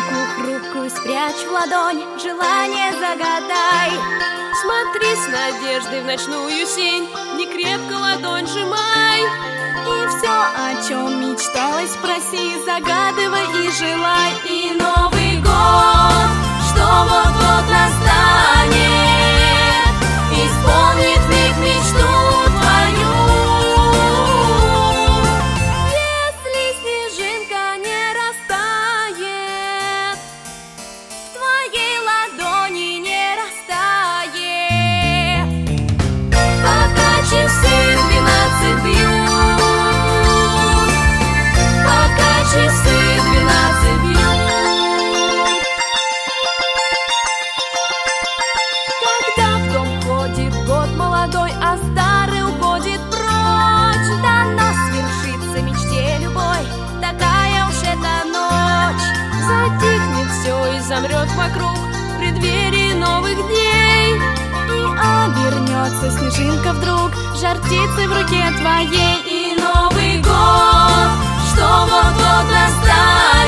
Руку хрупкую спрячь в ладонь, желание загадай. Смотри с надеждой в ночную сень, не крепко ладонь сжимай. И все, о чем мечталось, проси, загадывай и желай. И Новый год, что вот-вот настанет, исполнит вмиг мечту твою. Если снежинка не растает, в твоей ладони не растает, пока часы 12 бьют, пока часы 12 бьют. Когда в дом ходит год молодой, а старый уходит прочь, дано свершится мечте любой, такая уж эта ночь. Затихнет все и замрет вокруг в преддверии новых дней. И обернется снежинка вдруг, жар птицы в руке твоей. И Новый год, что вот-вот настанет,